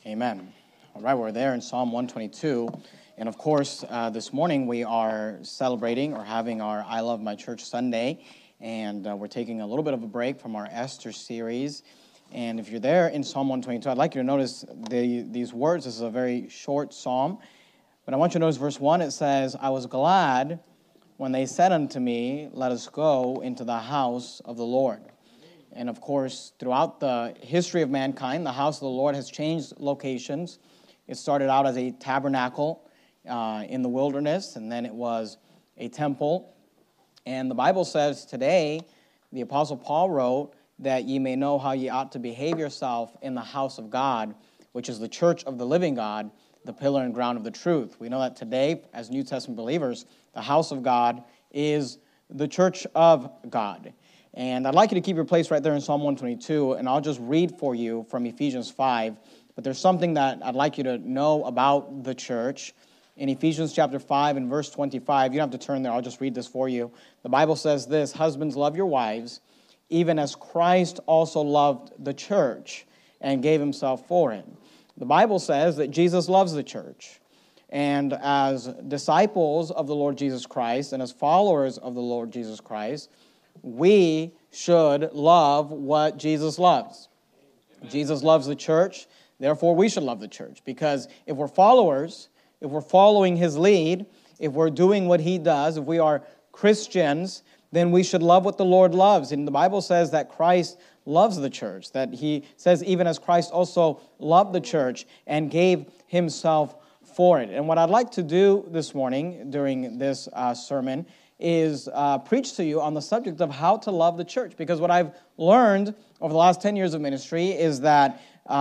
Amen. All right, we're there in Psalm 122. And of course, this morning we are celebrating or having our I Love My Church Sunday. And we're taking a little bit of a break from our Esther series. And if you're there in Psalm 122, I'd like you to notice these words. This is a very short psalm. But I want you to notice verse 1. It says, I was glad when they said unto me, let us go into the house of the Lord. And of course, throughout the history of mankind, the house of the Lord has changed locations. It started out as a tabernacle in the wilderness, and then it was a temple. And the Bible says today, the Apostle Paul wrote, that ye may know how ye ought to behave yourself in the house of God, which is the church of the living God, the pillar and ground of the truth. We know that today, as New Testament believers, the house of God is the church of God. And I'd like you to keep your place right there in Psalm 122, and I'll just read for you from Ephesians 5. But there's something that I'd like you to know about the church. In Ephesians chapter 5 and verse 25, you don't have to turn there, I'll just read this for you. The Bible says this, husbands, love your wives, even as Christ also loved the church and gave himself for it. The Bible says that Jesus loves the church. And as disciples of the Lord Jesus Christ and as followers of the Lord Jesus Christ, we should love what Jesus loves. Jesus loves the church, therefore we should love the church. Because if we're followers, if we're following his lead, if we're doing what he does, if we are Christians, then we should love what the Lord loves. And the Bible says that Christ loves the church, that he says even as Christ also loved the church and gave himself for it. And what I'd like to do this morning during this sermon is preach to you on the subject of how to love the church. Because what I've learned over the last 10 years of ministry is that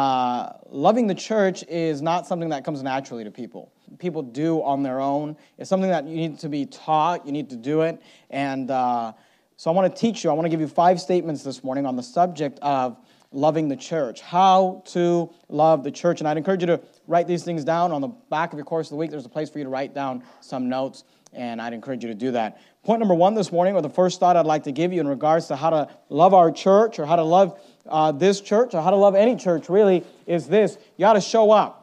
loving the church is not something that comes naturally to people. People do on their own. It's something that you need to be taught. You need to do it. And so I want to teach you. I want to give you 5 statements this morning on the subject of loving the church. How to love the church. And I'd encourage you to write these things down. On the back of your course of the week, there's a place for you to write down some notes. And I'd encourage you to do that. Point number 1 this morning, or the first thought I'd like to give you in regards to how to love our church, or how to love this church, or how to love any church really, is this. You ought to show up.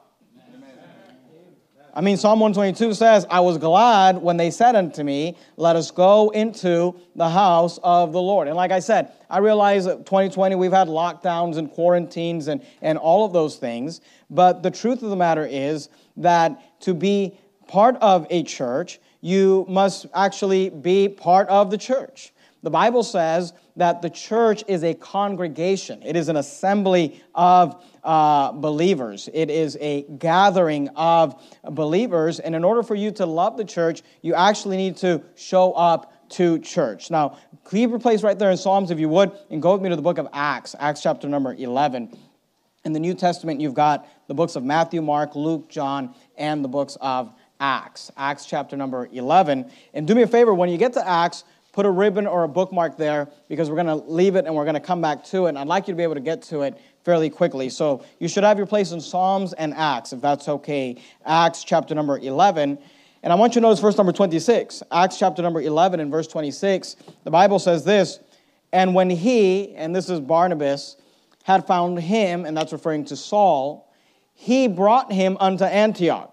I mean, Psalm 122 says, I was glad when they said unto me, let us go into the house of the Lord. And like I said, I realize that 2020 we've had lockdowns and quarantines and all of those things. But the truth of the matter is that to be part of a church, you must actually be part of the church. The Bible says that the church is a congregation. It is an assembly of believers. It is a gathering of believers. And in order for you to love the church, you actually need to show up to church. Now, keep your place right there in Psalms if you would, and go with me to the book of Acts, Acts chapter number 11. In the New Testament, you've got the books of Matthew, Mark, Luke, John, and the books of Acts. Acts chapter number 11. And do me a favor, when you get to Acts, put a ribbon or a bookmark there, because we're going to leave it and we're going to come back to it. And I'd like you to be able to get to it fairly quickly. So you should have your place in Psalms and Acts, if that's okay. Acts chapter number 11. And I want you to notice verse number 26. Acts chapter number 11 and verse 26. The Bible says this, and when he, and this is Barnabas, had found him, and that's referring to Saul, he brought him unto Antioch.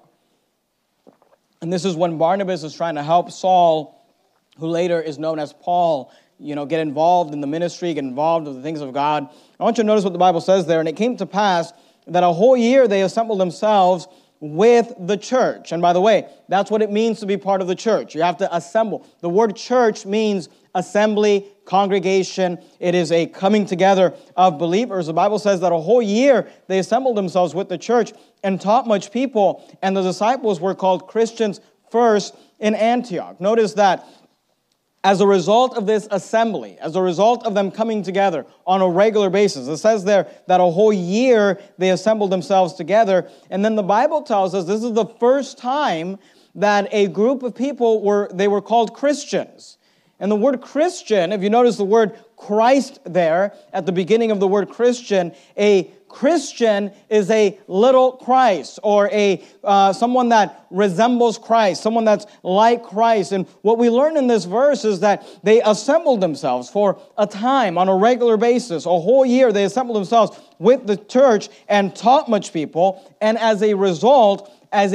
And this is when Barnabas is trying to help Saul, who later is known as Paul, get involved in the ministry, get involved with the things of God. I want you to notice what the Bible says there. And it came to pass that a whole year they assembled themselves with the church. And by the way, that's what it means to be part of the church. You have to assemble. The word church means assembly, congregation. It is a coming together of believers. The Bible says that a whole year they assembled themselves with the church and taught much people. And the disciples were called Christians first in Antioch. Notice that as a result of this assembly, as a result of them coming together on a regular basis, it says there that a whole year they assembled themselves together. And then the Bible tells us this is the first time that a group of people were called Christians. And the word Christian, if you notice the word Christ there at the beginning of the word Christian, a Christian is a little Christ, or a someone that resembles Christ, someone that's like Christ. And what we learn in this verse is that they assembled themselves for a time on a regular basis. A whole year they assembled themselves with the church and taught much people. And as a result,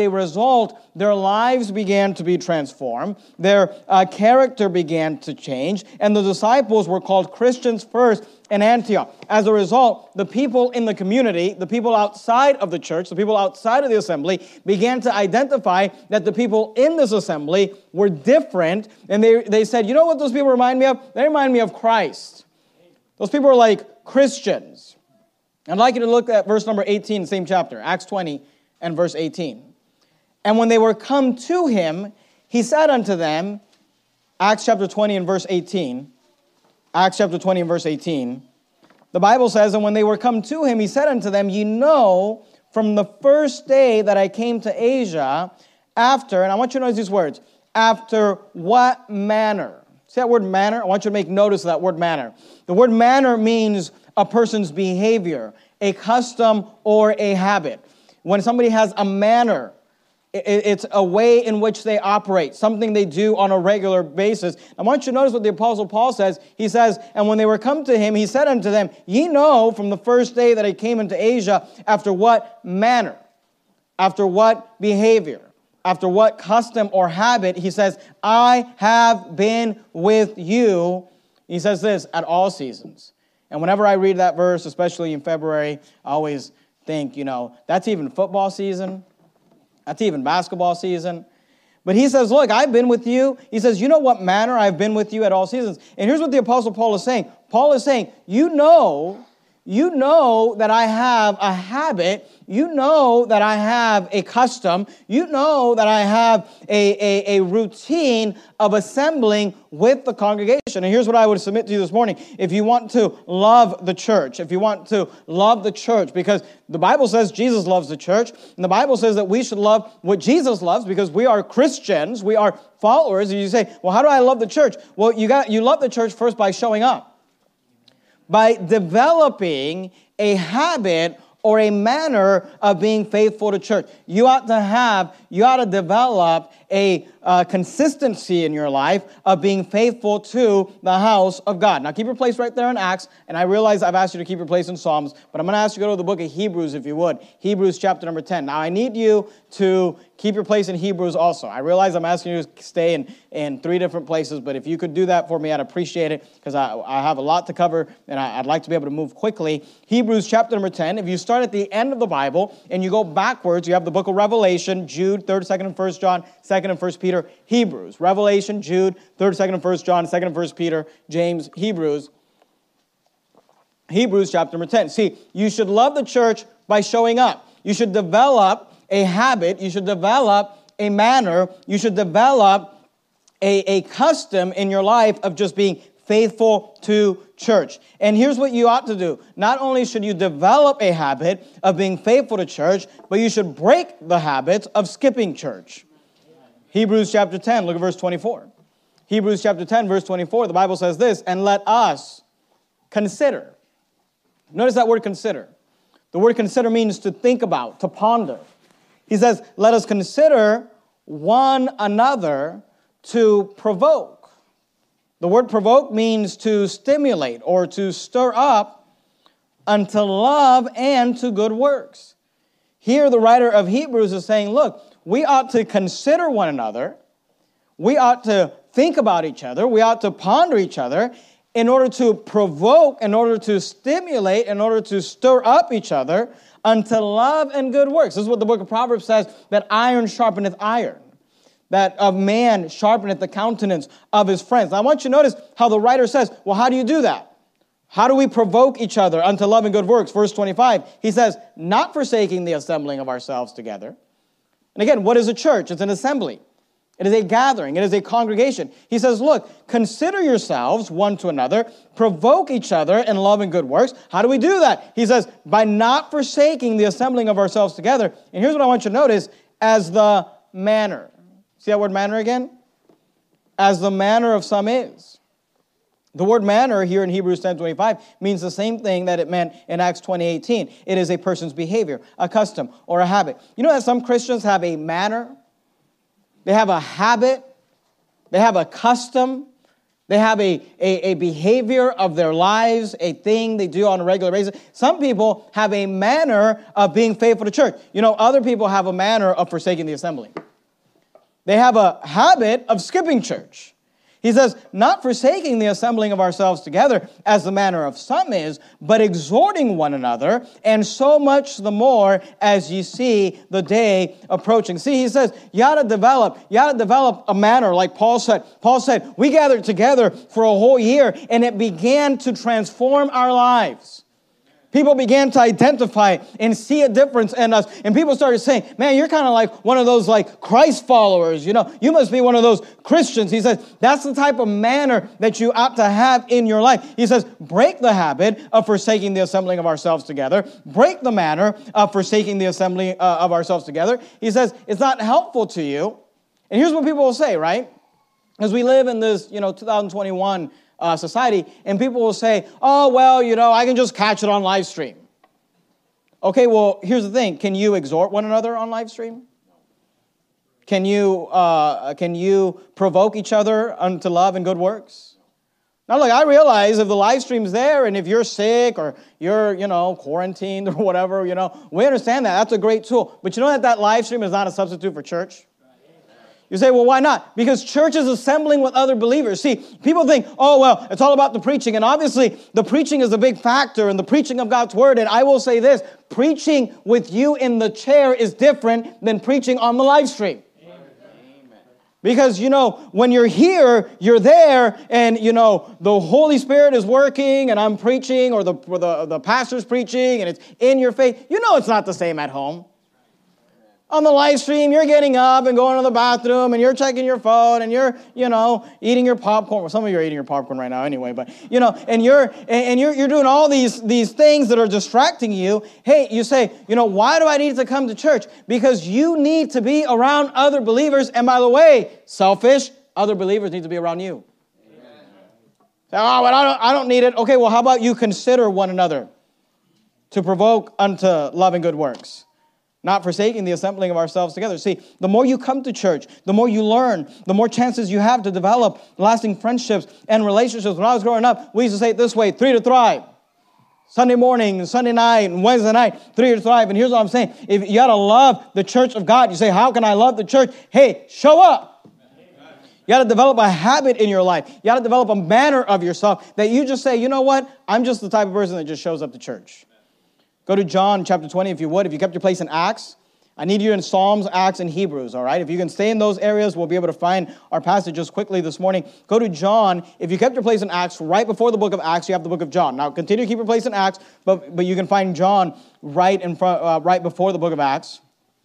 their lives began to be transformed. Their character began to change. And the disciples were called Christians first in Antioch. As a result, the people in the community, the people outside of the church, the people outside of the assembly, began to identify that the people in this assembly were different. And they said, you know what those people remind me of? They remind me of Christ. Those people are like Christians. I'd like you to look at verse number 18, same chapter, Acts 20 and verse 18. And when they were come to him, he said unto them, Acts chapter 20 and verse 18, Acts chapter 20 and verse 18, the Bible says, and when they were come to him, he said unto them, ye know from the first day that I came to Asia, after, and I want you to notice these words, after what manner? See that word manner? I want you to make notice of that word manner. The word manner means a person's behavior, a custom, or a habit. When somebody has a manner, it's a way in which they operate, something they do on a regular basis. I want you to notice what the Apostle Paul says. He says, and when they were come to him, he said unto them, ye know from the first day that I came into Asia, after what manner, after what behavior, after what custom or habit, he says, I have been with you. He says this, at all seasons. And whenever I read that verse, especially in February, I always think, that's even football season. That's even basketball season. But he says, look, I've been with you. He says, you know what manner I've been with you at all seasons. And here's what the Apostle Paul is saying. Paul is saying, you know that I have a habit. You know that I have a custom. You know that I have a routine of assembling with the congregation. And here's what I would submit to you this morning. If you want to love the church, because the Bible says Jesus loves the church, and the Bible says that we should love what Jesus loves because we are Christians, we are followers. And you say, well, how do I love the church? Well, you love the church first by showing up. By developing a habit or a manner of being faithful to church. You ought to develop a consistency in your life of being faithful to the house of God. Now keep your place right there in Acts, and I realize I've asked you to keep your place in Psalms, but I'm going to ask you to go to the book of Hebrews if you would. Hebrews chapter number 10. Now I need you to keep your place in Hebrews also. I realize I'm asking you to stay in 3 different places, but if you could do that for me, I'd appreciate it, because I have a lot to cover, and I'd like to be able to move quickly. Hebrews chapter number 10. If you start at the end of the Bible, and you go backwards, you have the book of Revelation, Jude, 3rd, 2nd, and 1st John, 2nd and 1st Peter, Hebrews. Revelation, Jude, 3rd, 2nd, and 1st John, 2nd and 1st Peter, James, Hebrews. Hebrews chapter number 10. See, you should love the church by showing up. You should develop a habit. You should develop a manner. You should develop a custom in your life of just being faithful to church. And here's what you ought to do. Not only should you develop a habit of being faithful to church, but you should break the habit of skipping church. Hebrews chapter 10, look at verse 24. Hebrews chapter 10, verse 24, the Bible says this, and let us consider. Notice that word consider. The word consider means to think about, to ponder. He says, let us consider one another to provoke. The word provoke means to stimulate or to stir up unto love and to good works. Here the writer of Hebrews is saying, look, we ought to consider one another. We ought to think about each other. We ought to ponder each other in order to provoke, in order to stimulate, in order to stir up each other unto love and good works. This is what the book of Proverbs says, that iron sharpeneth iron, that a man sharpeneth the countenance of his friends. Now I want you to notice how the writer says, well, how do you do that? How do we provoke each other unto love and good works? Verse 25, he says, not forsaking the assembling of ourselves together. And again, what is a church? It's an assembly. It is a gathering. It is a congregation. He says, look, consider yourselves one to another, provoke each other in love and good works. How do we do that? He says, by not forsaking the assembling of ourselves together. And here's what I want you to notice, as the manner. See that word manner again? As the manner of some is. The word manner here in Hebrews 10:25 means the same thing that it meant in Acts 20:18. It is a person's behavior, a custom, or a habit. You know that some Christians have a manner, they have a habit, they have a custom, they have a behavior of their lives, a thing they do on a regular basis. Some people have a manner of being faithful to church. You know, other people have a manner of forsaking the assembly. They have a habit of skipping church. He says, not forsaking the assembling of ourselves together, as the manner of some is, but exhorting one another, and so much the more as ye see the day approaching. See, he says, you ought to develop a manner, like Paul said. Paul said, we gathered together for a whole year, and it began to transform our lives. People began to identify and see a difference in us. And people started saying, man, you're kind of like one of those like Christ followers. You know, you must be one of those Christians. He says, that's the type of manner that you ought to have in your life. He says, break the habit of forsaking the assembling of ourselves together. Break the manner of forsaking the assembly of ourselves together. He says, it's not helpful to you. And here's what people will say, right? As we live in this, 2021 society, and people will say, oh, well, I can just catch it on live stream. Okay, well, here's the thing. Can you exhort one another on live stream? Can you provoke each other unto love and good works? Now, look, I realize if the live stream's there, and if you're sick, or you're, quarantined, or whatever, we understand that. That's a great tool. But you know that live stream is not a substitute for church? You say, well, why not? Because church is assembling with other believers. See, people think, oh, well, it's all about the preaching. And obviously, the preaching is a big factor in the preaching of God's word. And I will say this, preaching with you in the chair is different than preaching on the live stream. Amen. Because, when you're here, you're there, and, the Holy Spirit is working, and I'm preaching, or the pastor's preaching, and it's in your face. It's not the same at home. On the live stream, you're getting up and going to the bathroom, and you're checking your phone, and you're, eating your popcorn. Well, some of you are eating your popcorn right now anyway, but, and you're doing all these things that are distracting you. Hey, you say, why do I need to come to church? Because you need to be around other believers. And by the way, selfish, other believers need to be around you. Amen. Say, oh, but I don't need it. Okay, well, how about you consider one another to provoke unto love and good works? Not forsaking the assembling of ourselves together. See, the more you come to church, the more you learn, the more chances you have to develop lasting friendships and relationships. When I was growing up, we used to say it this way, 3 to thrive. Sunday morning, Sunday night, and Wednesday night, 3 to thrive. And here's what I'm saying. If you got to love the church of God, you say, how can I love the church? Hey, show up. You got to develop a habit in your life. You got to develop a manner of yourself that you just say, you know what? I'm just the type of person that just shows up to church. Go to John chapter 20, if you would. If you kept your place in Acts, I need you in Psalms, Acts, and Hebrews, all right? If you can stay in those areas, we'll be able to find our passages quickly this morning. Go to John. If you kept your place in Acts, right before the book of Acts, you have the book of John. Now, continue to keep your place in Acts, but you can find John right in front, right before the book of Acts.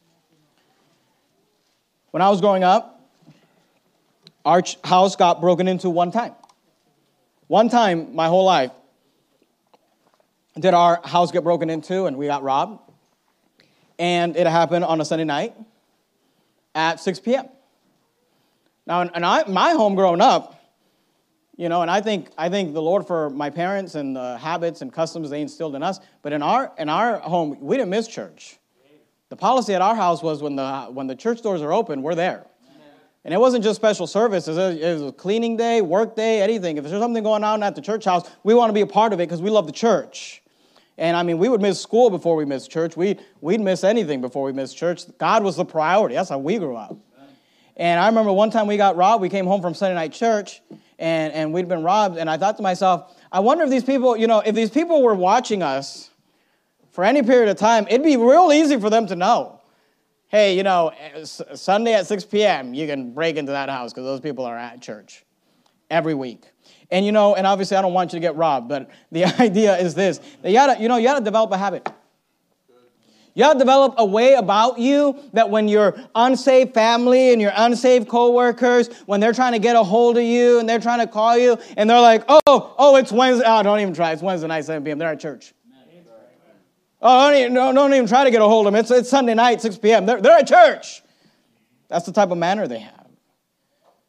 When I was growing up, our house got broken into one time. One time, my whole life, did our house get broken into and we got robbed. And it happened on a Sunday night at 6 p.m. Now, my home growing up, and I think the Lord for my parents and the habits and customs they instilled in us. But in our home, we didn't miss church. The policy at our house was when the church doors are open, we're there. And it wasn't just special services. It was a cleaning day, work day, anything. If there's something going on at the church house, we want to be a part of it because we love the church. And we would miss school before we missed church. We'd miss anything before we missed church. God was the priority. That's how we grew up. And I remember one time we got robbed. We came home from Sunday night church, and we'd been robbed. And I thought to myself, I wonder if these people, if these people were watching us for any period of time, it'd be real easy for them to know. Hey, Sunday at 6 p.m., you can break into that house because those people are at church every week. And, and obviously I don't want you to get robbed, but the idea is this. That you gotta develop a habit. You gotta develop a way about you that when your unsaved family and your unsaved coworkers, when they're trying to get a hold of you and they're trying to call you and they're like, oh, it's Wednesday. Oh, don't even try. It's Wednesday night, 7 p.m. They're at church. Oh, don't even try to get a hold of them. It's Sunday night, 6 p.m. They're at church. That's the type of manner they have.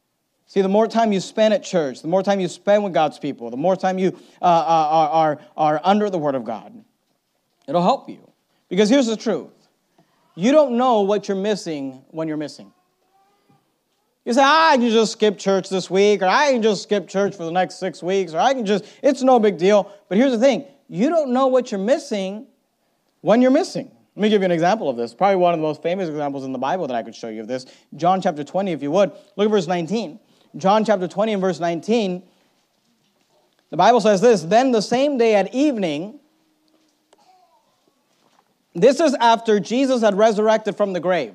See, the more time you spend at church, the more time you spend with God's people, the more time you are under the Word of God, it'll help you. Because here's the truth. You don't know what you're missing when you're missing. You say, I can just skip church this week, or I can just skip church for the next 6 weeks, or it's no big deal. But here's the thing. You don't know what you're missing when you're missing. Let me give you an example of this. Probably one of the most famous examples in the Bible that I could show you of this. John chapter 20, if you would. Look at verse 19. John chapter 20 and verse 19. The Bible says this, then the same day at evening, this is after Jesus had resurrected from the grave.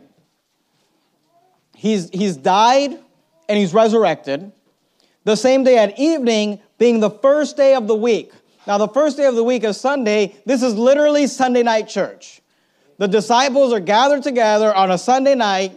He's died and he's resurrected. The same day at evening being the first day of the week. Now the first day of the week is Sunday. This is literally Sunday night church. The disciples are gathered together on a Sunday night,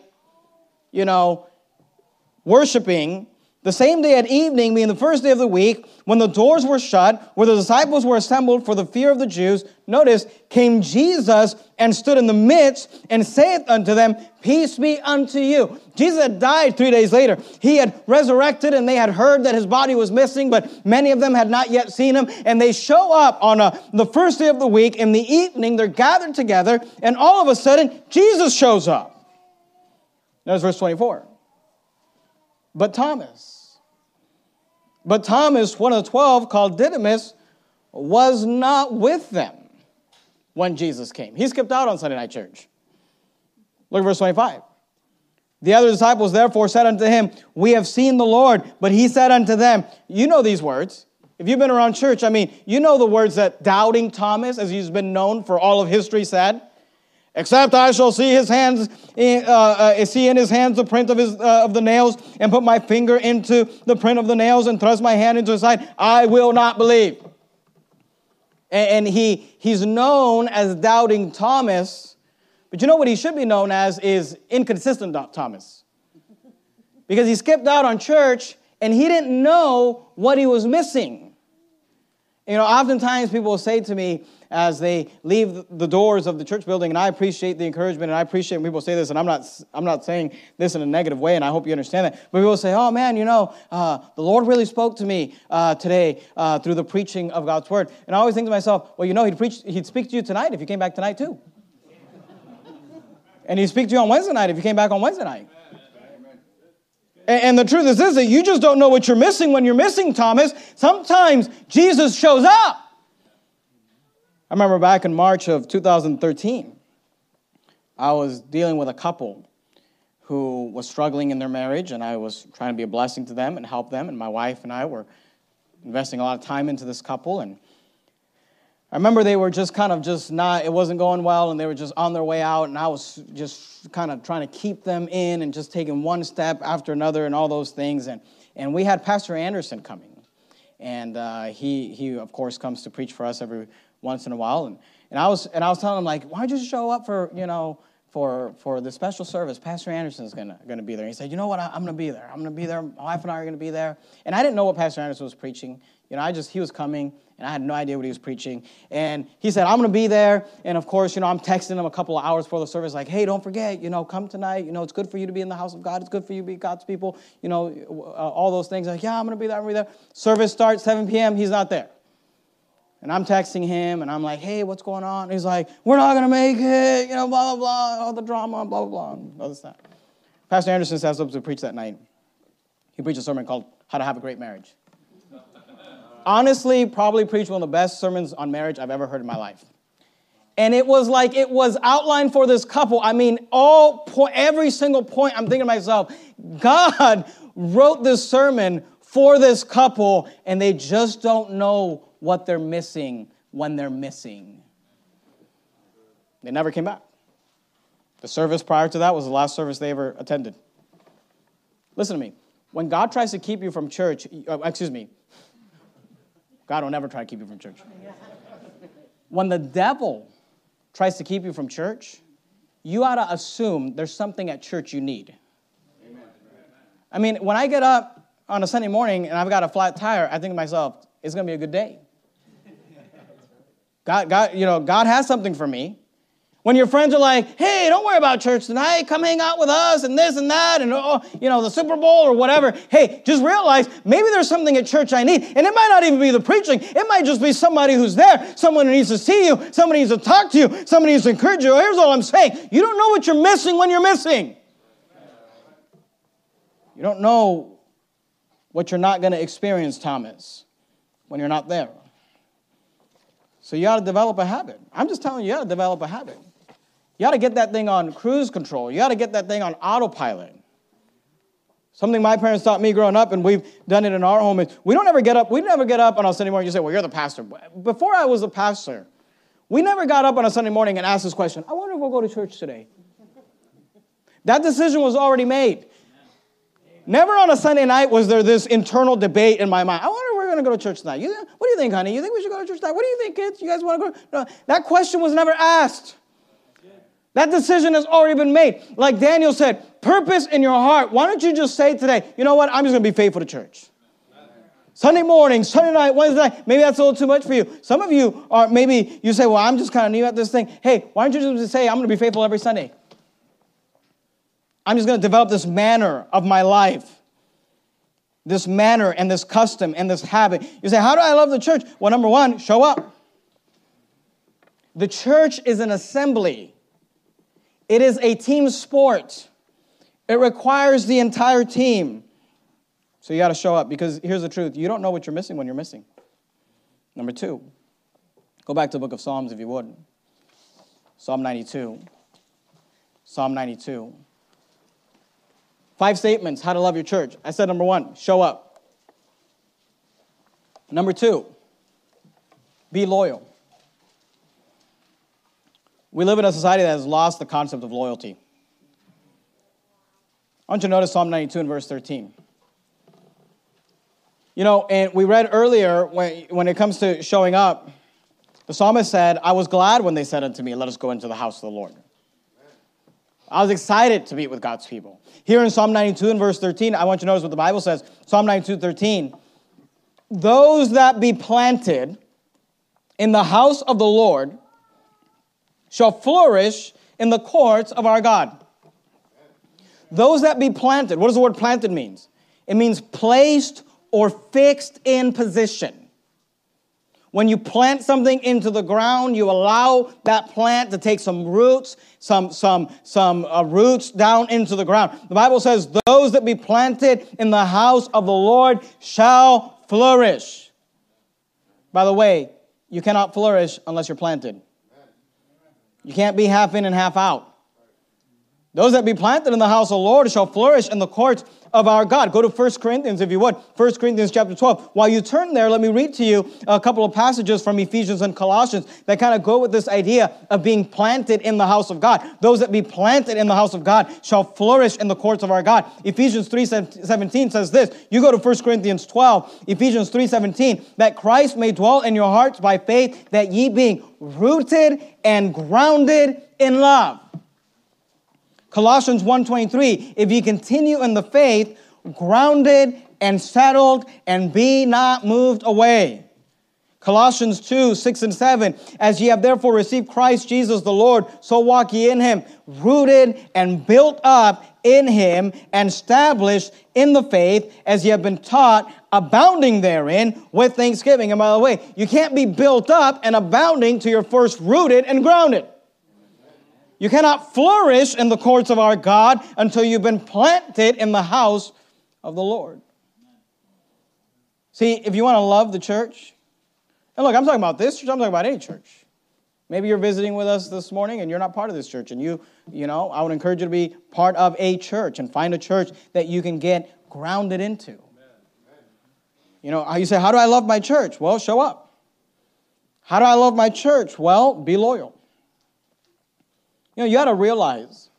worshiping. The same day at evening, being the first day of the week, when the doors were shut, where the disciples were assembled for the fear of the Jews, notice, came Jesus and stood in the midst and saith unto them, peace be unto you. Jesus had died 3 days later. He had resurrected and they had heard that his body was missing, but many of them had not yet seen him. And they show up on the first day of the week. In the evening, they're gathered together, and all of a sudden, Jesus shows up. Notice verse 24. But Thomas, one of the 12, called Didymus, was not with them when Jesus came. He skipped out on Sunday night church. Look at verse 25. The other disciples therefore said unto him, we have seen the Lord. But he said unto them, you know these words. If you've been around church, you know the words that doubting Thomas, as he's been known for all of history, said. Except I shall see his hands, see in his hands the print of the nails, and put my finger into the print of the nails, and thrust my hand into his side, I will not believe. And he's known as doubting Thomas, but you know what he should be known as is inconsistent Thomas. Because he skipped out on church, and he didn't know what he was missing. Oftentimes people will say to me, as they leave the doors of the church building, and I appreciate the encouragement, and I appreciate when people say this, and I'm not saying this in a negative way, and I hope you understand that, but people say, oh man, the Lord really spoke to me today through the preaching of God's word. And I always think to myself, well, he'd speak to you tonight if you came back tonight too. And he'd speak to you on Wednesday night if you came back on Wednesday night. And the truth is this, that you just don't know what you're missing when you're missing, Thomas. Sometimes Jesus shows up. I remember back in March of 2013, I was dealing with a couple who was struggling in their marriage, and I was trying to be a blessing to them and help them, and my wife and I were investing a lot of time into this couple, and I remember they were it wasn't going well, and they were just on their way out, and I was just kind of trying to keep them in and just taking one step after another and all those things, and we had Pastor Anderson coming, and he of course comes to preach for us every once in a while, and I was telling him, like, why don't you show up for the special service? Pastor Anderson's gonna be there. And he said, you know what, I'm gonna be there. My wife and I are gonna be there. And I didn't know what Pastor Anderson was preaching. He was coming, and I had no idea what he was preaching. And he said, I'm gonna be there. And of course, I'm texting him a couple of hours before the service, like, hey, don't forget, come tonight. It's good for you to be in the house of God. It's good for you to be God's people. All those things. Like, yeah, I'm gonna be there. Service starts 7 p.m. He's not there. And I'm texting him, and I'm like, hey, what's going on? And he's like, we're not going to make it, blah, blah, blah, all the drama, blah, blah, blah, and all this stuff. Pastor Anderson stands up to preach that night. He preached a sermon called How to Have a Great Marriage. Honestly, probably preached one of the best sermons on marriage I've ever heard in my life. And it was outlined for this couple. Every single point, I'm thinking to myself, God wrote this sermon for this couple, and they just don't know what they're missing when they're missing. They never came back. The service prior to that was the last service they ever attended. Listen to me. When God tries to keep you from church, God will never try to keep you from church. When the devil tries to keep you from church, you ought to assume there's something at church you need. When I get up on a Sunday morning and I've got a flat tire, I think to myself, it's going to be a good day. God has something for me. When your friends are like, hey, don't worry about church tonight. Come hang out with us and this and that and, the Super Bowl or whatever. Hey, just realize maybe there's something at church I need. And it might not even be the preaching. It might just be somebody who's there, someone who needs to see you, somebody needs to talk to you, somebody needs to encourage you. Here's all I'm saying. You don't know what you're missing when you're missing. You don't know what you're not going to experience, Thomas, when you're not there. So you ought to develop a habit. I'm just telling you, you ought to develop a habit. You ought to get that thing on cruise control. You ought to get that thing on autopilot. Something my parents taught me growing up, and we've done it in our home, is we never get up on a Sunday morning. You say, well, you're the pastor. Before I was a pastor, we never got up on a Sunday morning and asked this question, I wonder if we'll go to church today. That decision was already made. Never on a Sunday night was there this internal debate in my mind. I wonder if we're going to go to church tonight. What do you think, honey? You think we should go to church tonight? What do you think, kids? You guys want to go? No, that question was never asked. That decision has already been made. Like Daniel said, purpose in your heart. Why don't you just say today, you know what? I'm just going to be faithful to church. Sunday morning, Sunday night, Wednesday night, maybe that's a little too much for you. Some of you are, maybe you say, well, I'm just kind of new at this thing. Hey, why don't you just say, I'm going to be faithful every Sunday. I'm just going to develop this manner of my life. This manner and this custom and this habit. You say, how do I love the church? Well, number one, show up. The church is an assembly. It is a team sport. It requires the entire team. So you got to show up, because here's the truth. You don't know what you're missing when you're missing. Number two, go back to the book of Psalms if you would. Psalm 92. Psalm 92. 5 statements, how to love your church. I said number one, show up. Number two, be loyal. We live in a society that has lost the concept of loyalty. I want you to notice Psalm 92 and verse 13. And we read earlier, when it comes to showing up, the psalmist said, I was glad when they said unto me, let us go into the house of the Lord. I was excited to meet with God's people. Here in Psalm 92 and verse 13, I want you to notice what the Bible says. Psalm 92:13. Those that be planted in the house of the Lord shall flourish in the courts of our God. Those that be planted. What does the word planted means? It means placed or fixed in position. When you plant something into the ground, you allow that plant to take some roots, some roots down into the ground. The Bible says, those that be planted in the house of the Lord shall flourish. By the way, you cannot flourish unless you're planted. You can't be half in and half out. Those that be planted in the house of the Lord shall flourish in the courts of our God. Go to 1 Corinthians, if you would. 1 Corinthians chapter 12. While you turn there, let me read to you a couple of passages from Ephesians and Colossians that kind of go with this idea of being planted in the house of God. Those that be planted in the house of God shall flourish in the courts of our God. Ephesians 3:17 says this. You go to 1 Corinthians 12, Ephesians 3:17, that Christ may dwell in your hearts by faith, that ye being rooted and grounded in love. Colossians 1:23, if ye continue in the faith, grounded and settled, and be not moved away. Colossians 2:6 and 7, as ye have therefore received Christ Jesus the Lord, so walk ye in him, rooted and built up in him, and established in the faith, as ye have been taught, abounding therein with thanksgiving. And by the way, you can't be built up and abounding till you're first rooted and grounded. You cannot flourish in the courts of our God until you've been planted in the house of the Lord. See, if you want to love the church, and look, I'm talking about this church, I'm talking about any church. Maybe you're visiting with us this morning and you're not part of this church. And I would encourage you to be part of a church and find a church that you can get grounded into. You say, how do I love my church? Well, show up. How do I love my church? Well, be loyal. You ought to realize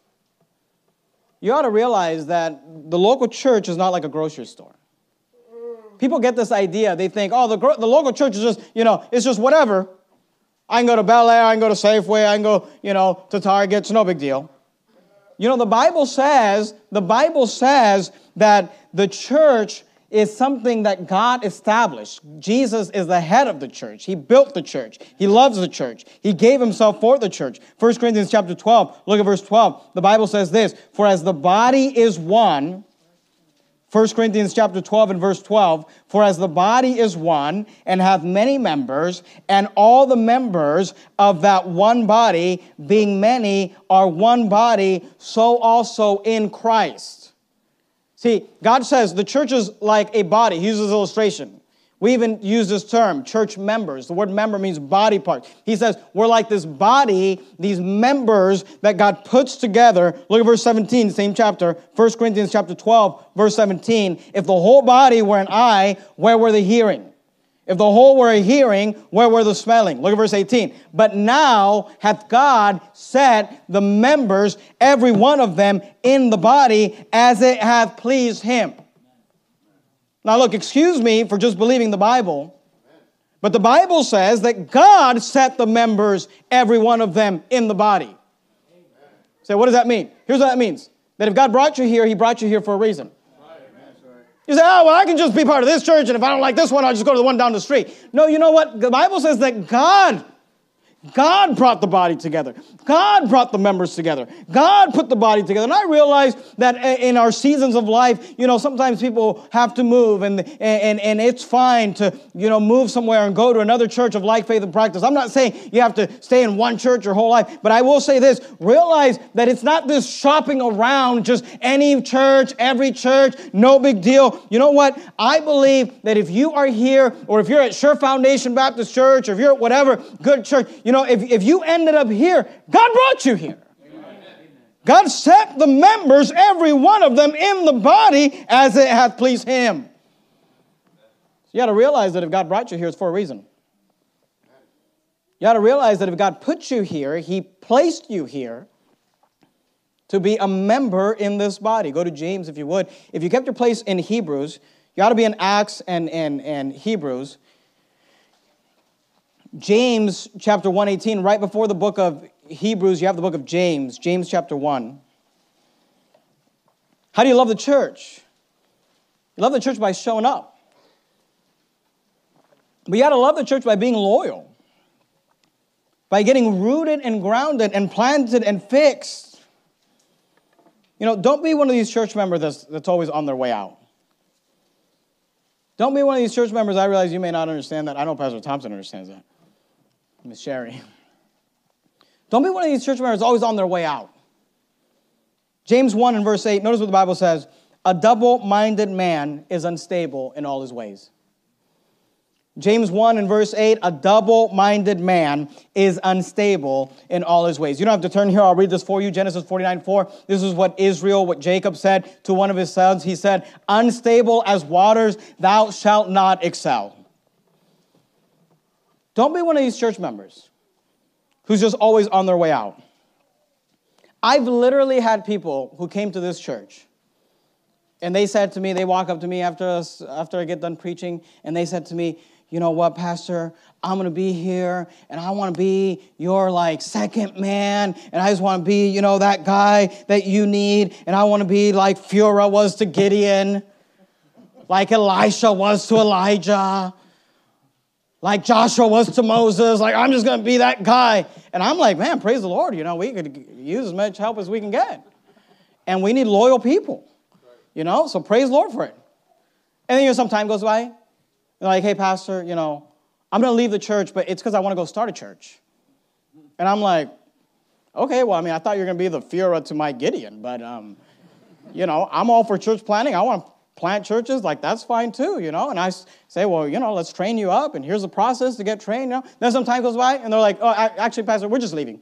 that the local church is not like a grocery store. People get this idea. They think, the local church is just, it's just whatever. I can go to Bel Air, I can go to Safeway, I can go, to Target. It's no big deal. The Bible says that the church is something that God established. Jesus is the head of the church. He built the church. He loves the church. He gave himself for the church. 1 Corinthians chapter 12, look at verse 12. The Bible says this, for as the body is one, 1 Corinthians chapter 12 and verse 12, for as the body is one and hath many members, and all the members of that one body, being many, are one body, so also in Christ. See, God says the church is like a body. He uses illustration. We even use this term, church members. The word member means body part. He says we're like this body, these members that God puts together. Look at verse 17, same chapter, 1 Corinthians chapter 12, verse 17. If the whole body were an eye, where were the hearing? If the whole were a hearing, where were the smelling? Look at verse 18. But now hath God set the members, every one of them, in the body as it hath pleased him. Now look, excuse me for just believing the Bible, but the Bible says that God set the members, every one of them, in the body. So what does that mean? Here's what that means. That if God brought you here, he brought you here for a reason. You say, oh, well, I can just be part of this church, and if I don't like this one, I'll just go to the one down the street. No, you know what? The Bible says that God brought the body together. God brought the members together. God put the body together. And I realize that in our seasons of life, sometimes people have to move, and it's fine to, move somewhere and go to another church of like faith and practice. I'm not saying you have to stay in one church your whole life, but I will say this, realize that it's not this shopping around just any church, every church, no big deal. You know what? I believe that if you are here, or if you're at Sure Foundation Baptist Church, or if you're at whatever good church, if you ended up here, God brought you here. Amen. God set the members, every one of them, in the body as it hath pleased him. So you got to realize that if God brought you here, it's for a reason. You got to realize that if God put you here, he placed you here to be a member in this body. Go to James if you would. If you kept your place in Hebrews, you ought to be in Acts and Hebrews. James chapter 1:18, right before the book of Hebrews, you have the book of James, James chapter 1. How do you love the church? You love the church by showing up. But you got to love the church by being loyal, by getting rooted and grounded and planted and fixed. Don't be one of these church members that's always on their way out. Don't be one of these church members. I realize you may not understand that. I know Pastor Thompson understands that. Miss Sherry. Don't be one of these church members always on their way out. James 1 and verse 8, notice what the Bible says. A double-minded man is unstable in all his ways. James 1 and verse 8, a double-minded man is unstable in all his ways. You don't have to turn here. I'll read this for you. Genesis 49:4. This is what Jacob said to one of his sons. He said, unstable as waters, thou shalt not excel. Don't be one of these church members who's just always on their way out. I've literally had people who came to this church, and they said to me, they walk up to me after I get done preaching, and they said to me, you know what, Pastor, I'm going to be here, and I want to be your, second man, and I just want to be, that guy that you need, and I want to be like Phurah was to Gideon, like Elisha was to Elijah, like Joshua was to Moses, I'm just going to be that guy. And I'm like, man, praise the Lord, we could use as much help as we can get. And we need loyal people, so praise the Lord for it. And then, some time goes by, and they're like, hey, Pastor, I'm going to leave the church, but it's because I want to go start a church. And I'm like, okay, well, I thought you were going to be the Phurah to my Gideon, but, I'm all for church planting. I want to plant churches, that's fine too, And I say, well, let's train you up, and here's the process to get trained, Then some time goes by, and they're like, oh, actually, Pastor, we're just leaving.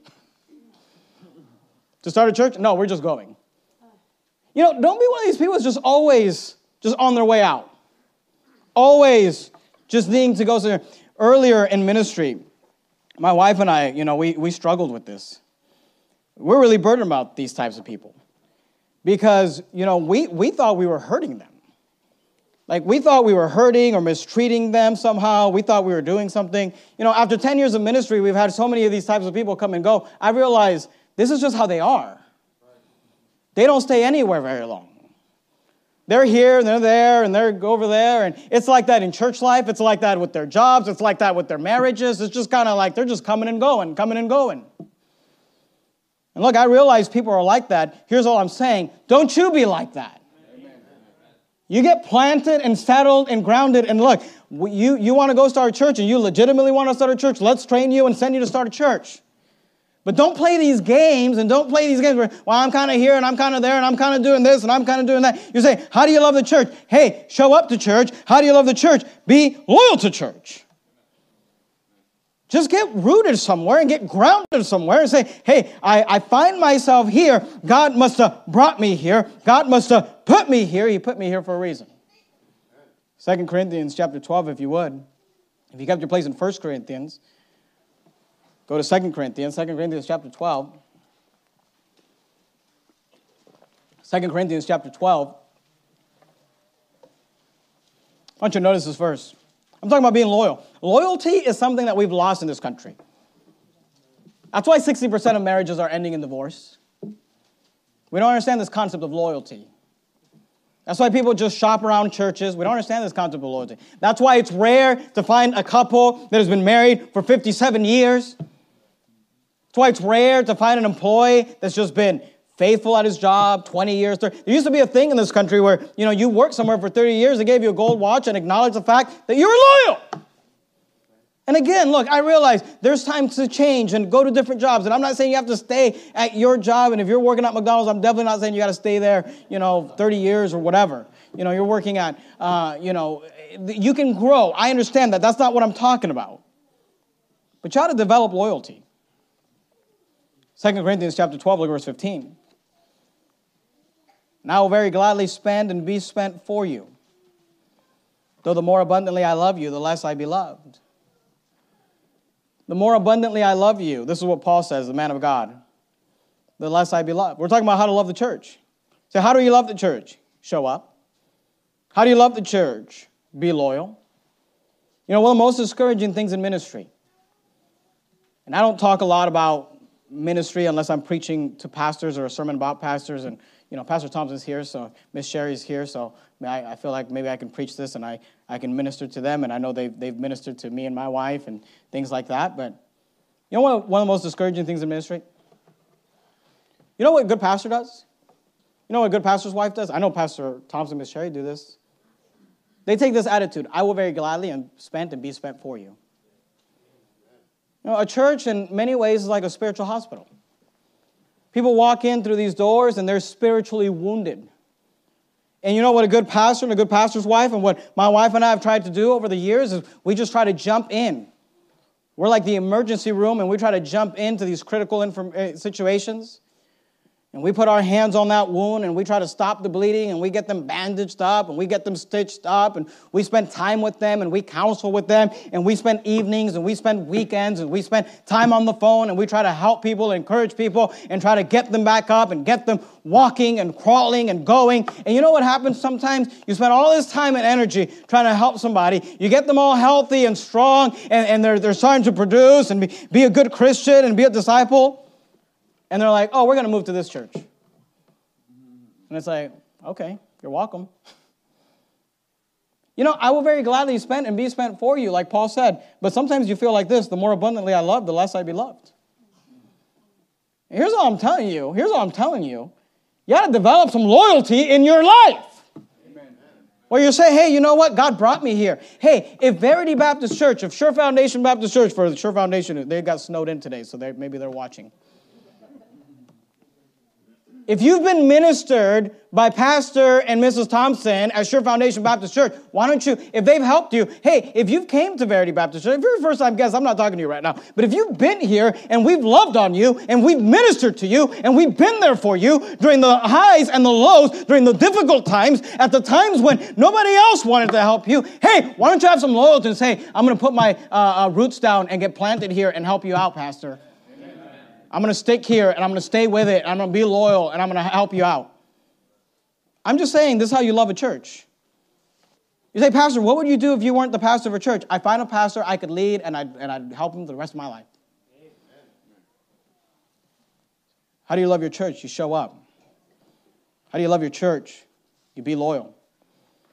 To start a church? No, we're just going. Don't be one of these people that's just always just on their way out. Always just needing to go somewhere. Earlier in ministry, my wife and I, we struggled with this. We're really burdened about these types of people. Because, we thought we were hurting them. We thought we were hurting or mistreating them somehow. We thought we were doing something. After 10 years of ministry, we've had so many of these types of people come and go. I realized this is just how they are. They don't stay anywhere very long. They're here and they're there and they're over there. And it's like that in church life. It's like that with their jobs. It's like that with their marriages. It's just kind of like they're just coming and going, coming and going. And look, I realize people are like that. Here's all I'm saying. Don't you be like that. Amen. You get planted and settled and grounded. And look, you want to go start a church and you legitimately want to start a church. Let's train you and send you to start a church. But don't play these games and don't play these games where, well, I'm kind of here and I'm kind of there and I'm kind of doing this and I'm kind of doing that. You say, how do you love the church? Hey, show up to church. How do you love the church? Be loyal to church. Just get rooted somewhere and get grounded somewhere and say, hey, I find myself here. God must have brought me here. God must have put me here. He put me here for a reason. 2 Corinthians chapter 12, if you would. If you kept your place in 1 Corinthians, go to 2 Corinthians, 2 Corinthians chapter 12. 2 Corinthians chapter 12. I want you to notice this verse. I'm talking about being loyal. Loyalty is something that we've lost in this country. That's why 60% of marriages are ending in divorce. We don't understand this concept of loyalty. That's why people just shop around churches. We don't understand this concept of loyalty. That's why it's rare to find a couple that has been married for 57 years. That's why it's rare to find an employee that's just been faithful at his job, 20 years. 30. There used to be a thing in this country where, you worked somewhere for 30 years, they gave you a gold watch and acknowledged the fact that you were loyal. And again, look, I realize there's time to change and go to different jobs. And I'm not saying you have to stay at your job. And if you're working at McDonald's, I'm definitely not saying you got to stay there, 30 years or whatever. You're working at, you can grow. I understand that. That's not what I'm talking about. But you ought to develop loyalty. 2 Corinthians chapter 12, look at verse 15. And I will very gladly spend and be spent for you. Though the more abundantly I love you, the less I be loved. The more abundantly I love you, this is what Paul says, the man of God, the less I be loved. We're talking about how to love the church. So how do you love the church? Show up. How do you love the church? Be loyal. One of the most discouraging things in ministry, and I don't talk a lot about ministry unless I'm preaching to pastors or a sermon about pastors, and Pastor Thompson's here, so Miss Sherry's here, so I feel like maybe I can preach this and I can minister to them, and I know they've ministered to me and my wife and things like that. But one of the most discouraging things in ministry? You know what a good pastor does? You know what a good pastor's wife does? I know Pastor Thompson and Miss Sherry do this. They take this attitude, I will very gladly and be spent for you. A church in many ways is like a spiritual hospital. People walk in through these doors and they're spiritually wounded. And you know what a good pastor and a good pastor's wife and what my wife and I have tried to do over the years is we just try to jump in. We're like the emergency room and we try to jump into these critical situations. And we put our hands on that wound and we try to stop the bleeding and we get them bandaged up and we get them stitched up and we spend time with them and we counsel with them and we spend evenings and we spend weekends and we spend time on the phone and we try to help people, encourage people and try to get them back up and get them walking and crawling and going. And you know what happens sometimes? You spend all this time and energy trying to help somebody. You get them all healthy and strong and they're starting to produce and be a good Christian and be a disciple. And they're like, oh, we're going to move to this church. And it's like, okay, you're welcome. I will very gladly spend and be spent for you, like Paul said. But sometimes you feel like this, the more abundantly I love, the less I be loved. And here's all I'm telling you. You got to develop some loyalty in your life. Amen. Where you say, hey, you know what? God brought me here. Hey, if Verity Baptist Church, if Sure Foundation Baptist Church, for the Sure Foundation, they got snowed in today, so maybe they're watching. If you've been ministered by Pastor and Mrs. Thompson at Sure Foundation Baptist Church, why don't you, if they've helped you, hey, if you've came to Verity Baptist Church, if you're a first-time guest, I'm not talking to you right now, but if you've been here and we've loved on you and we've ministered to you and we've been there for you during the highs and the lows, during the difficult times, at the times when nobody else wanted to help you, hey, why don't you have some loyalty and say, I'm going to put my roots down and get planted here and help you out, Pastor. I'm going to stick here, and I'm going to stay with it, and I'm going to be loyal, and I'm going to help you out. I'm just saying, this is how you love a church. You say, Pastor, what would you do if you weren't the pastor of a church? I find a pastor I could lead, and I'd help him for the rest of my life. Amen. How do you love your church? You show up. How do you love your church? You be loyal.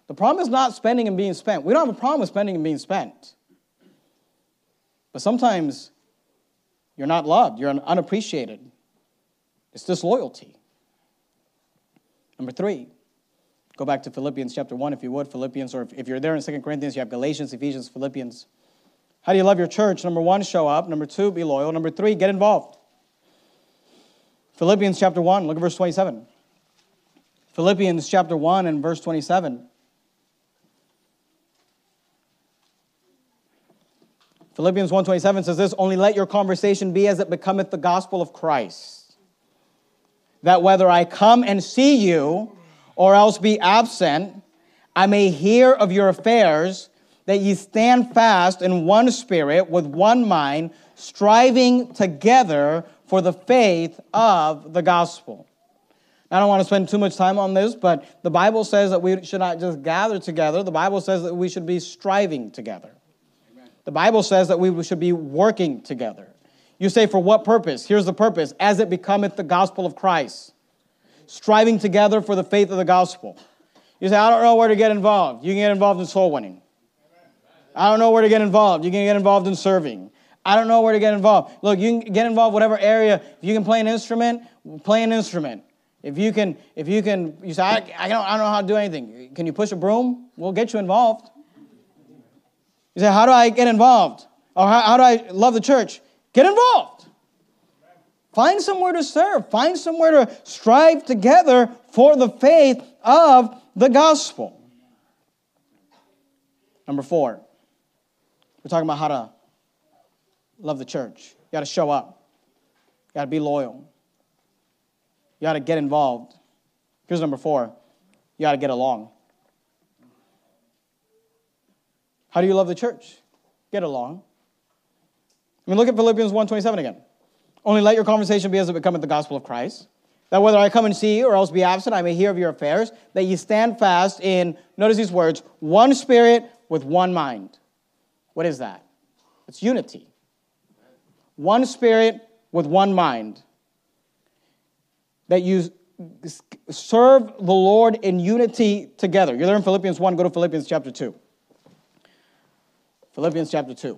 The problem is not spending and being spent. We don't have a problem with spending and being spent. But sometimes you're not loved. You're unappreciated. It's disloyalty. Number 3, go back to Philippians chapter 1, if you would. Philippians, or if you're there in 2 Corinthians, you have Galatians, Ephesians, Philippians. How do you love your church? Number 1, show up. Number 2, be loyal. Number 3, get involved. Philippians chapter 1, look at verse 27. Philippians chapter 1 and verse 27. Philippians 1:27 says this, only let your conversation be as it becometh the gospel of Christ, that whether I come and see you or else be absent, I may hear of your affairs, that ye stand fast in one spirit, with one mind, striving together for the faith of the gospel. I don't want to spend too much time on this, but the Bible says that we should not just gather together. The Bible says that we should be striving together. The Bible says that we should be working together. You say, for what purpose? Here's the purpose. As it becometh the gospel of Christ. Striving together for the faith of the gospel. You say, I don't know where to get involved. You can get involved in soul winning. I don't know where to get involved. You can get involved in serving. I don't know where to get involved. Look, you can get involved whatever area. If you can play an instrument, play an instrument. If you say, I don't know how to do anything. Can you push a broom? We'll get you involved. You say, how do I get involved? Or how do I love the church? Get involved. Find somewhere to serve. Find somewhere to strive together for the faith of the gospel. Number 4, we're talking about how to love the church. You got to show up. You got to be loyal. You got to get involved. Here's number 4. You got to get along. How do you love the church? Get along. I mean, look at Philippians 1:27 again. Only let your conversation be as it becometh the gospel of Christ, that whether I come and see you or else be absent, I may hear of your affairs, that ye stand fast in, notice these words, one spirit with one mind. What is that? It's unity. One spirit with one mind. That you serve the Lord in unity together. You're there in Philippians 1, go to Philippians chapter 2. Philippians chapter 2.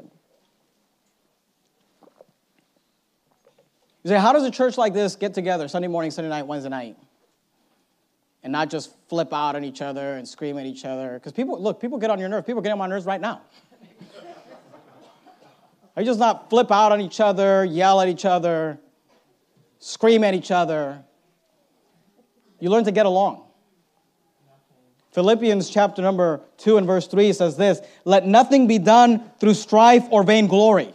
You say, how does a church like this get together Sunday morning, Sunday night, Wednesday night? And not just flip out on each other and scream at each other. Because people get on your nerves. People get on my nerves right now. They just not flip out on each other, yell at each other, scream at each other. You learn to get along. Philippians chapter number 2 and verse 3 says this, let nothing be done through strife or vainglory,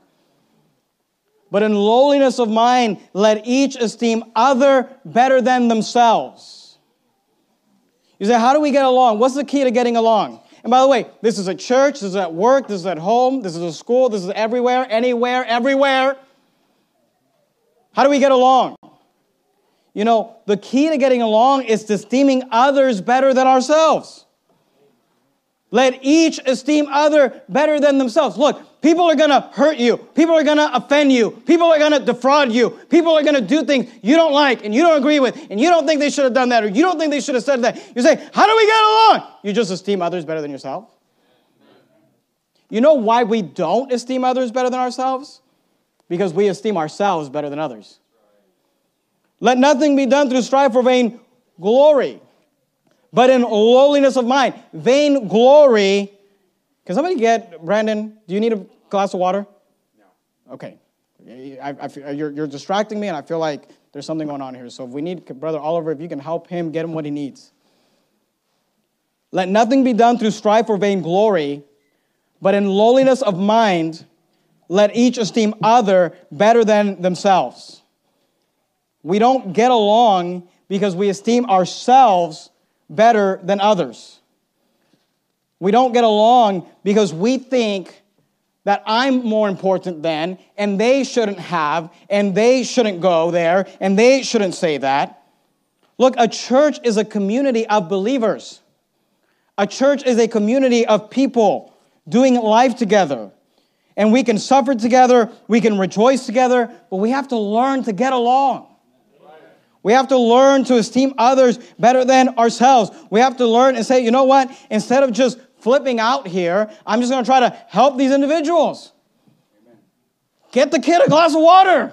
but in lowliness of mind, let each esteem other better than themselves. You say, how do we get along? What's the key to getting along? And by the way, this is at church, this is at work, this is at home, this is at school, this is everywhere, anywhere, everywhere. How do we get along? You know, the key to getting along is to esteeming others better than ourselves. Let each esteem other better than themselves. Look, people are going to hurt you. People are going to offend you. People are going to defraud you. People are going to do things you don't like and you don't agree with and you don't think they should have done that or you don't think they should have said that. You say, how do we get along? You just esteem others better than yourself. You know why we don't esteem others better than ourselves? Because we esteem ourselves better than others. Let nothing be done through strife or vain glory, but in lowliness of mind. Vain glory. Can somebody get, Brandon, do you need a glass of water? No. Okay. You're distracting me, and I feel like there's something going on here. So if we need, Brother Oliver, if you can help him, get him what he needs. Let nothing be done through strife or vain glory, but in lowliness of mind, let each esteem other better than themselves. We don't get along because we esteem ourselves better than others. We don't get along because we think that I'm more important than, and they shouldn't have, and they shouldn't go there, and they shouldn't say that. Look, a church is a community of believers. A church is a community of people doing life together. And we can suffer together, we can rejoice together, but we have to learn to get along. We have to learn to esteem others better than ourselves. We have to learn and say, you know what? Instead of just flipping out here, I'm just going to try to help these individuals. Amen. Get the kid a glass of water.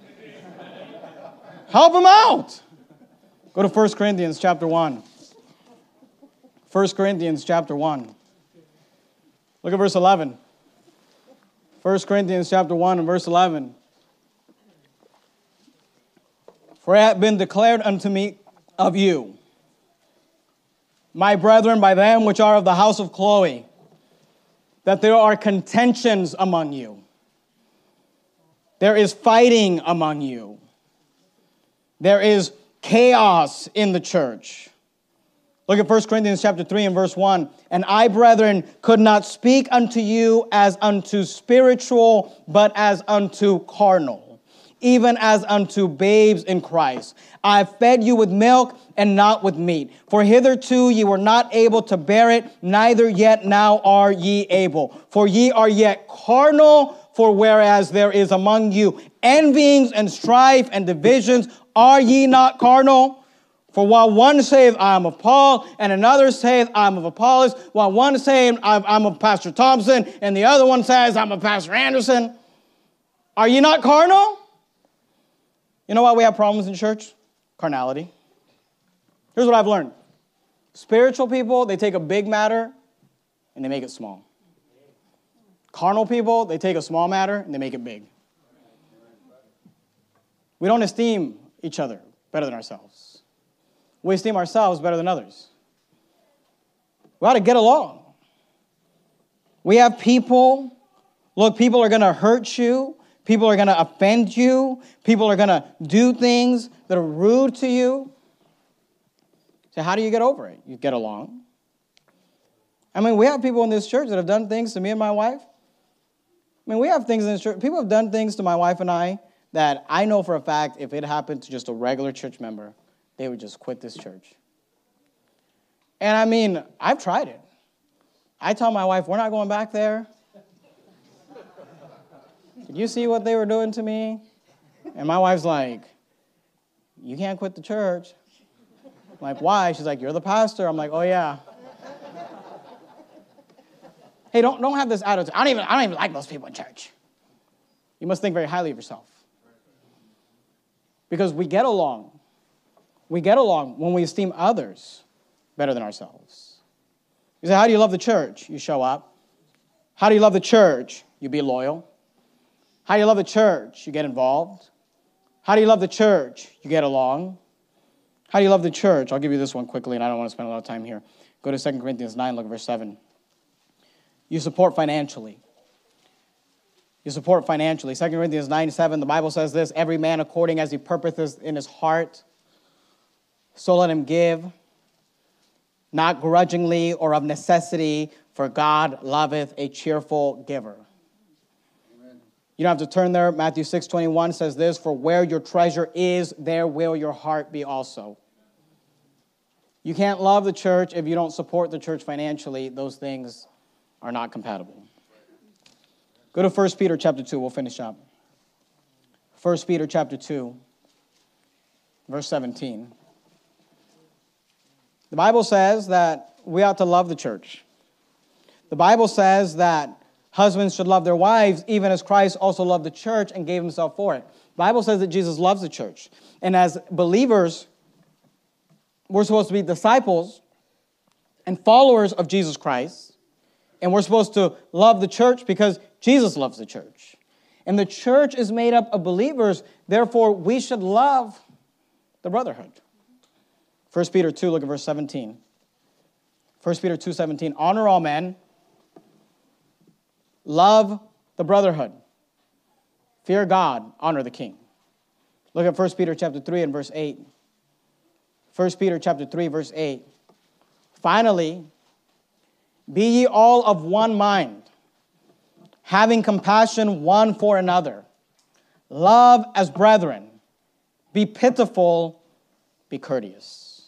Help him out. Go to 1 Corinthians chapter 1. 1 Corinthians chapter 1. Look at verse 11. 1 Corinthians chapter 1 and verse 11. For it hath been declared unto me of you, my brethren, by them which are of the house of Chloe, that there are contentions among you. There is fighting among you. There is chaos in the church. Look at 1 Corinthians chapter 3 and verse 1. And I, brethren, could not speak unto you as unto spiritual, but as unto carnal, even as unto babes in Christ. I have fed you with milk and not with meat. For hitherto ye were not able to bear it, neither yet now are ye able. For ye are yet carnal, for whereas there is among you envyings and strife and divisions, are ye not carnal? For while one saith, I am of Paul, and another saith, I am of Apollos, while one saith, I'm of Pastor Thompson, and the other one says, I'm of Pastor Anderson, are ye not carnal? You know why we have problems in church? Carnality. Here's what I've learned. Spiritual people, they take a big matter and they make it small. Carnal people, they take a small matter and they make it big. We don't esteem each other better than ourselves. We esteem ourselves better than others. We ought to get along. We have people, look, people are going to hurt you. People are going to offend you. People are going to do things that are rude to you. So how do you get over it? You get along. I mean, we have people in this church that have done things to me and my wife. I mean, we have things in this church. People have done things to my wife and I that I know for a fact if it happened to just a regular church member, they would just quit this church. And I mean, I've tried it. I tell my wife, we're not going back there. Did you see what they were doing to me? And my wife's like, you can't quit the church. I'm like, why? She's like, you're the pastor. I'm like, oh, yeah. Hey, don't have this attitude. I don't even like those people in church. You must think very highly of yourself. Because we get along. We get along when we esteem others better than ourselves. You say, how do you love the church? You show up. How do you love the church? You be loyal. How do you love the church? You get involved. How do you love the church? You get along. How do you love the church? I'll give you this one quickly, and I don't want to spend a lot of time here. Go to 2 Corinthians 9, look at verse 7. You support financially. You support financially. 2 Corinthians 9:7, the Bible says this, every man according as he purposeth in his heart, so let him give, not grudgingly or of necessity, for God loveth a cheerful giver. Amen. You don't have to turn there. Matthew 6:21 says this, for where your treasure is, there will your heart be also. You can't love the church if you don't support the church financially. Those things are not compatible. Go to 1 Peter chapter 2. We'll finish up. 1 Peter chapter 2, verse 17. The Bible says that we ought to love the church. The Bible says that husbands should love their wives, even as Christ also loved the church and gave himself for it. The Bible says that Jesus loves the church. And as believers, we're supposed to be disciples and followers of Jesus Christ. And we're supposed to love the church because Jesus loves the church. And the church is made up of believers. Therefore, we should love the brotherhood. 1 Peter 2, look at verse 17. 1 Peter 2:17. Honor all men. Love the brotherhood. Fear God. Honor the king. Look at 1 Peter chapter 3 and verse 8. 1 Peter chapter 3, verse 8. Finally, be ye all of one mind, having compassion one for another. Love as brethren. Be pitiful, be courteous.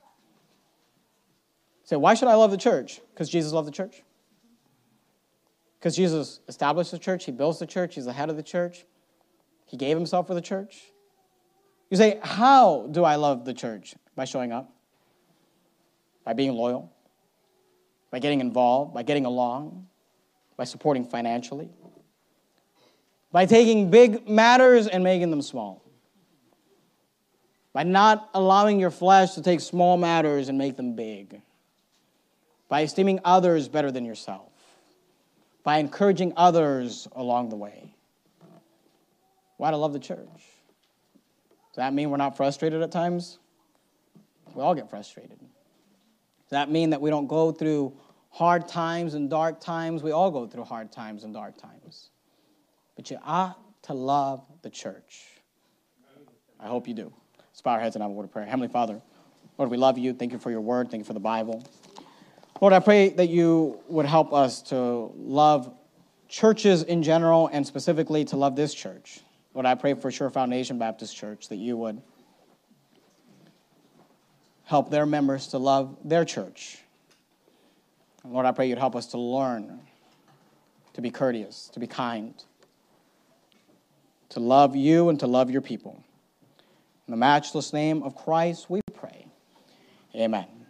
Say, why should I love the church? Because Jesus loved the church. Because Jesus established the church. He builds the church. He's the head of the church. He gave himself for the church. You say, how do I love the church? By showing up, by being loyal, by getting involved, by getting along, by supporting financially, by taking big matters and making them small, by not allowing your flesh to take small matters and make them big, by esteeming others better than yourself, by encouraging others along the way. Why do I love the church? Does that mean we're not frustrated at times? We all get frustrated. Does that mean that we don't go through hard times and dark times? We all go through hard times and dark times. But you ought to love the church. I hope you do. Let's bow our heads and have a word of prayer. Heavenly Father, Lord, we love you. Thank you for your word. Thank you for the Bible. Lord, I pray that you would help us to love churches in general and specifically to love this church. Lord, I pray for Sure Foundation Baptist Church that you would help their members to love their church. And Lord, I pray you'd help us to learn to be courteous, to be kind, to love you and to love your people. In the matchless name of Christ, we pray. Amen.